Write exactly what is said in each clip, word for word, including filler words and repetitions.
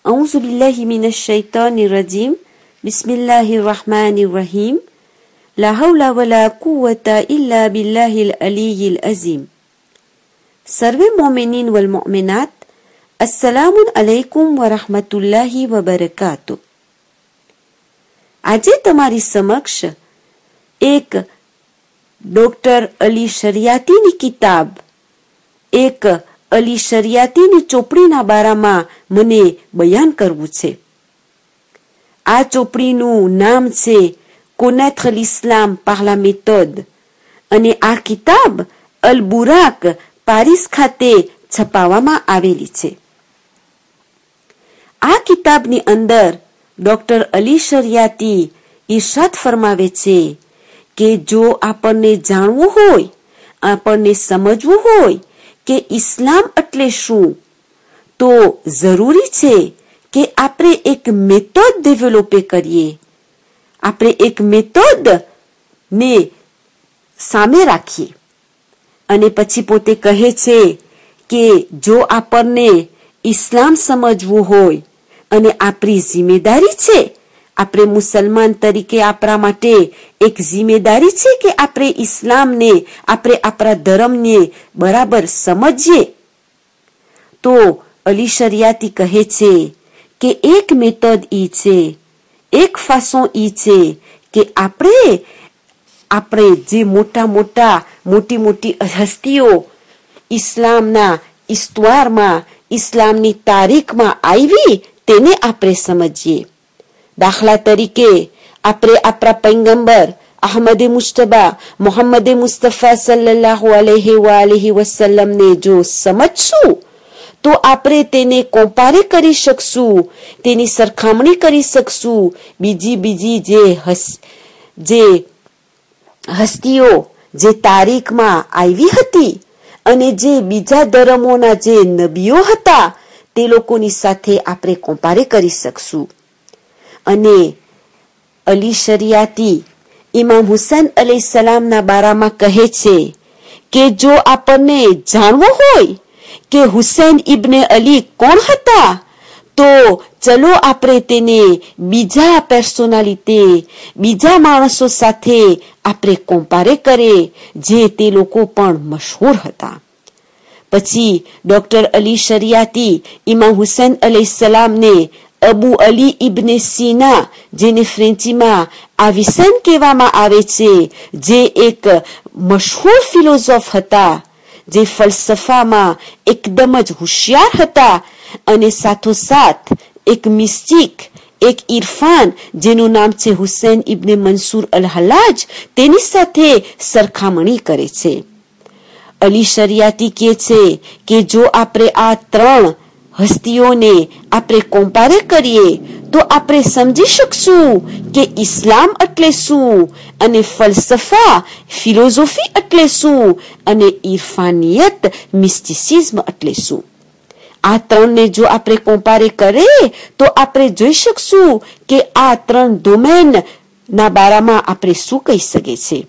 औज़ु बिल्लाहि मिनश शैतानिर रजीम बिस्मिल्लाहिर रहमानिर रहीम ला हौला वला कुव्वता इल्ला बिल्लाहिल अलीयिल अज़ीम। सर्वे मोमिनीन वल मोमिनात, अस्सलामु अलैकुम व रहमतुल्लाहि व बरकातुह। આજે તમારી સમક્ષ એક ડોક્ટર અલી શરિયાતીની કિતાબ, એક અલી શરિયાતીની ચોપડીના બારામાં મને બયાન કરવું છે। આ ચોપડીનું નામ છે connaître l'islam par la méthode અને આ કિતાબ અલ બુરાક પારિસ ખાતે છપાવવામાં આવેલી છે। આ કિતાબની અંદર ડોક્ટર અલી શરિયાતી ઇરશાદ ફરમાવે છે કે જો આપણને જાણવું હોય, આપણને સમજવું હોય કે ઇસ્લામ એટલે શું, તો જરૂરી છે કે આપણે એક મેથડ ડેવલપ કરીએ। આપણે એક મેથડ ને સામે રાખીએ અને પછી પોતે કહે છે કે જો આપણને ઇસ્લામ સમજવું હોય અને આપણી જિમ્મેદારી છે, આપણે મુસલમાન તરીકે આપણા માટે એક જિમ્મેદારી છે કે આપણે ઇસ્લામને, આપણે આપણા ધર્મને બરાબર સમજીએ, તો અલી શરિયાતી કહે છે કે એક મેથડ ઈ છે, એક ફાસો ઈ છે કે આપણે આપણે જે મોટા મોટા મોટી મોટી હસ્તીઓ ઇસ્લામના ઇસ્તુઆરમાં, ઇસ્લામની તારીખમાં આવી તેને આપણે સમજીએ। દાખલા તરીકે આપણે આપણા પૈગંબર અહમદ મુસ્તફા મોહમ્મદ મુસ્તફા સલ્લલ્લાહુ અલૈહિ વાલિહી વસલ્લમને જો સમજશું તો આપણે તેને કોમ્પારે કરી શકશું, તેની સરખામણી કરી શકશું બીજી બીજી જે હસ જે હસ્તીઓ જે તારીખમાં આવી હતી અને જે બીજા ધર્મોના જે નબીઓ હતા તે લોકોની સાથે આપણે કોમ્પારે કરી શકશું। અને અલી શરિયાતી ઇમામ હુસૈન અલૈહિસ્સલામના બારામાં કહે છે કે જો આપણને જાણવું હોય કે હુસૈન ઇબ્ને અલી કોણ હતા, તો ચલો આપણે તેને બીજા પર્સનાલિટી, બીજા માણસો સાથે આપણે કોમ્પારે કરીએ જે તે લોકો પણ મશહૂર હતા। પછી ડોક્ટર અલી શરિયાતી ઇમામ હુસૈન અલૈહિસ્સલામને અબુ અલી ઇબ્ને સીના, જેને ફ્રેન્ચીમાં અવિસેન કહેવામાં આવે છે, જે એક મશહૂર ફિલોસોફ હતા, જે ફલસફામાં એકદમ જ હોશિયાર હતા અને સાથોસાથ એક મિસ્ટિક, એક ઇરફાન જેનું નામ છે હુસૈન ઇબ્ને મંસૂર અલ હલાજ, તેની સાથે સરખામણી કરે છે। અલી શરિયાતી કહે છે કે જો આપણે આ ત્રણ હસ્તીઓને આપણે કોમ્પારે કરીએ તો આપણે સમજી શકશું કે ઇસ્લામ એટલે શું અને ફલસફા ફિલોસોફી એટલે શું અને ઇરફાનિયત મિસ્ટિસિઝમ એટલે શું। આ ત્રણને જો આપણે કોમ્પારે કરીએ તો આપણે જોઈ શકશું કે આ ત્રણ ડોમેન ના બારામાં આપણે શું કહી શકીએ છીએ।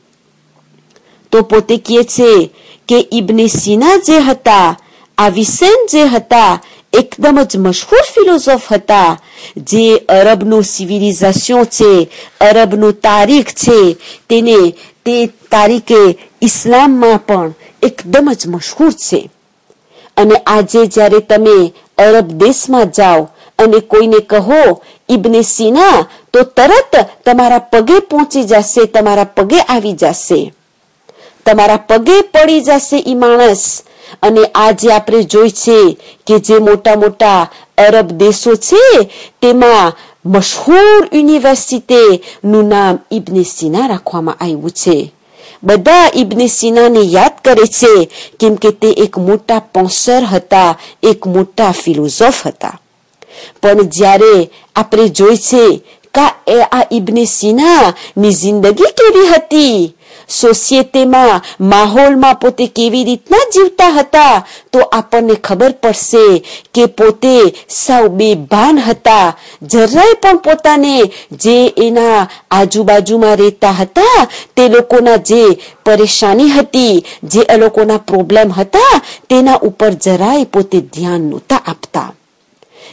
તો પોતે કહે છે કે ઇબ્ને સીના જે હતા, અવિસેન જે હતા, એકદમ જ મશહૂર ફિલોસોફ હતા, જે અરબનું સિવિલાઇઝેશન છે, અરબનું તારીખ છે, તેને તે તારીખે ઇસ્લામમાં પણ એકદમ જ મશહૂર છે। અને આજે જ્યારે તમે અરબ દેશમાં જાઓ અને કોઈને કહો ઇબ્ને સીના, તો તરત તમારા પગે પહોંચી જશે, તમારા પગે આવી જશે, તમારા પગે પડી જશે ઈ માણસ। અને આજે આપણે જોઈ છે કે જે મોટા મોટા અરબ દેશો છે તેમાં મશહૂર યુનિવર્સિટી નું નામ ઇબ્ને સીના રાખવામાં આવ્યું છે। બધા ઇબ્ને સીનાને યાદ કરે છે કેમ કે તે એક મોટા પોન્સર હતા, એક મોટા ફિલોસોફ હતા। પણ જ્યારે આપણે જોઈ છે કે આ ઇબ્ને સીના ની જિંદગી કેવી હતી, સોસાયટીમાં, માહોલમાં પોતે કેવી રીતના જીવતા હતા, તો આપણને ખબર પડશે કે પોતે સૌ બેભાન હતા, જરાય પણ પોતાને જે એના આજુબાજુમાં રહેતા હતા તે લોકોના જે પરેશાની હતી, જે એ લોકોના પ્રોબ્લેમ હતા તેના ઉપર જરાય પોતે ધ્યાન નહોતા આપતા।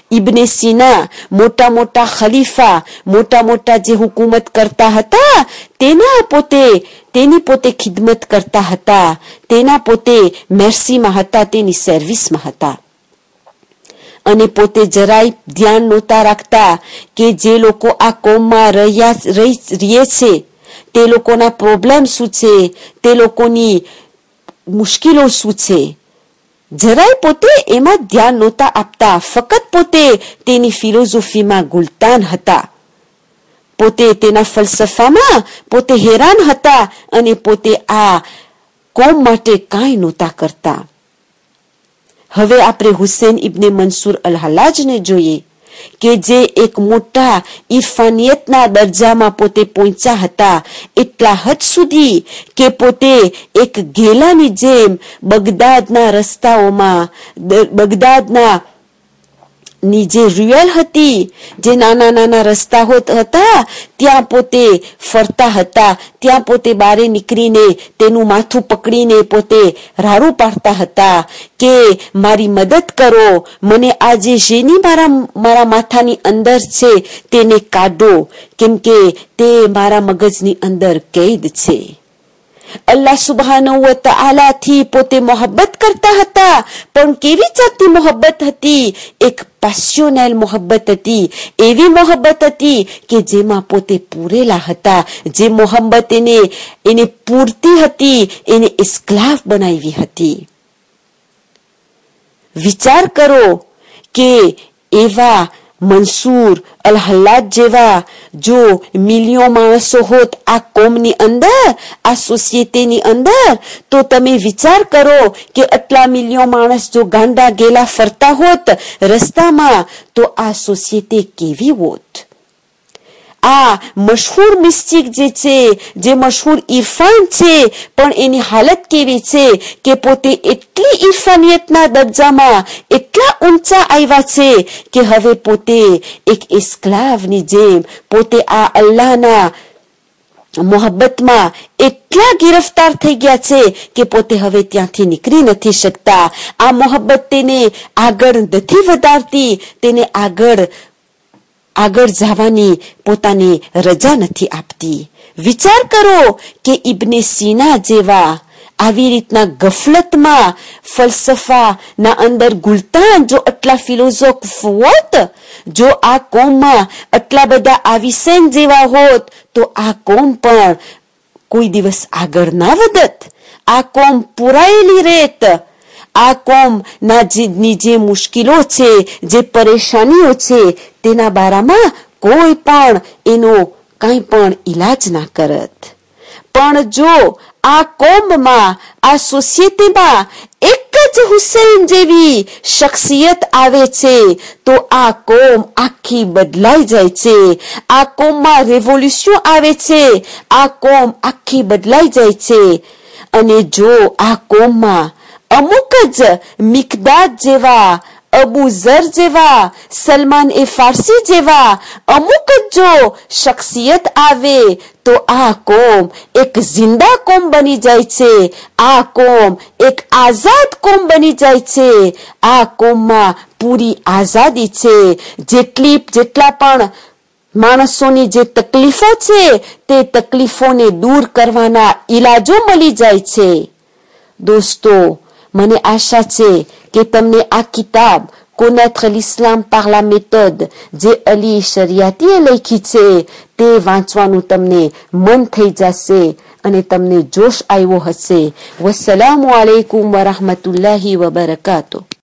ઇબ્ને સીના મોટા મોટા ખલીફા મોટા મોટા જે હુકુમત કરતા હતા તેના પોતે તેની પોતે ખિદમત કરતા હતા, તેના પોતે મેર્સીમાં હતા, તેની સર્વિસમાં હતા. અને પોતે જરાય ધ્યાન નહોતા રાખતા કે જે લોકો આ કોમમાં રહ્યા રહે છે તે લોકોના પ્રોબ્લેમ શું છે, તે લોકોની મુશ્કેલો શું છે, જરાય પોતે એમાં ધ્યાન નહોતા આપતા. ફક્ત પોતે તેની ફિલોસોફીમાં ગુલતાન હતા, પોતે તેના ફલસફામાં પોતે હેરાન હતા અને પોતે આ કોમ માટે કાંઈ નહોતા કરતા. હવે આપણે હુસેન ઇબ્ને મંસૂર અલ હલ્લાજને જોઈએ કે જે એક મોટા ઇરફાનિયતના દરજામાં પોતે પહોંચ્યા હતા, એટલા હદ સુધી કે પોતે એક ઘેલાની જેમ બગદાદના રસ્તાઓમાં બગદાદના ની જે રૂયલ હતી, જે નાના નાના રસ્તા હતા ત્યાં પોતે ફરતા હતા, ત્યાં પોતે બારે નીકળીને તેનું માથું પકડીને પોતે રાડું પાડતા હતા કે મારી મદદ કરો, મને આ જે જેની મારા મારા માથાની અંદર છે તેને કાઢો, કેમ કે તે મારા મગજની અંદર કેદ છે. અલ્લાહ સુબહાનહુ વ તઆલા થી પોતે મોહબ્બત કરતા હતા, પણ કેવી જાતની મોહબ્બત હતી? એક પેશનેલ મોહબ્બત હતી, એવી મોહબ્બત હતી કે જેમાં પોતે પૂરેલા હતા. જે મોહબ્બત એને એને પૂરતી હતી, એને એસ્ક્લાવ બનાવી હતી. વિચાર કરો કે એવા મંસૂર અલ હલ્લાજ જેવા જો મિલિયન માણસો હોત આ કોમની અંદર, આ સોસાયટીની અંદર, તો તમે વિચાર કરો કે આટલા મિલિયન માણસ જો ગાંડા ગેલા ફરતા હોત રસ્તામાં તો આ સોસાયટી કેવી હોત? આ મશહૂર મિસ્ટિક જે છે, જે મશહૂર ઇરફાન છે, પણ એની હાલત કેવી છે કે પોતે એટલી ઇરફાનિયતના દરજામાં એટલા ઊંચા આવ્યા છે કે હવે પોતે એક એસ્ક્લાવની જેમ પોતે આ અલ્લાહના મોહબ્બતમાં એટલા ગિરફ્તાર થઈ ગયા છે કે પોતે હવે ત્યાંથી નીકળી નથી શકતા. આ મોહબ્બત તેને આગળ નથી વધારતી, તેને આગળ આગળ જવાની પોતાની રજા નથી આપતી. વિચાર કરો કે ઇબ્ને સીના જેવા આવી રીતના ગફલતમાં ફલસફા ના અંદર ગુલતાન જો આટલા ફિલોસોફ હોત, જો આ કોમમાં આટલા બધા આવિસેન જેવા હોત, તો આ કોમ પણ કોઈ દિવસ આગળ ના વધત, આ કોમ પુરાયેલી રહેત. આ કોમ ના ની જે મુશ્કેલો છે, જે પરેશાનીઓ છે, તેના બારામાં કોઈ પણ એનો કઈ પણ ઈલાજ ના કરત. પણ જો આ કોમમાં, આ સોસાયટીમાં એક જ હુસેન જેવી શખ્સિયત આવે છે તો આ કોમ આખી બદલાઈ જાય છે. આ કોમમાં રેવોલ્યુશન આવે છે, આ કોમ આખી બદલાઈ જાય છે. અને જો આ કોમમાં અમુક જ મિકદાદ જેવા, અબુ ઝર જેવા, સલમાન એ ફારસી જેવા અમુક જ જો શખ્સિયત આવે તો આ કોમ એક જિંદા કોમ બની જાય છે. આ કોમ એક આઝાદ કોમ બની જાય છે. આ કોમમાં પૂરી આઝાદી છે. જેટલી જેટલા પણ માણસોની જે તકલીફો છે તે તકલીફોને દૂર કરવાના ઈલાજો મળી જાય છે. દોસ્તો, મને આશા છે કે તમને આ કિતાબ connaître l'islam par la méthode જે અલી શરિયાતીએ લખી છે તે વાંચવાનું તમને મન થઈ જશે અને તમને જોશ આવ્યો હશે. વસ્સલામુ અલૈકુમ વરહમતુલ્લાહી વબરકાતુહ.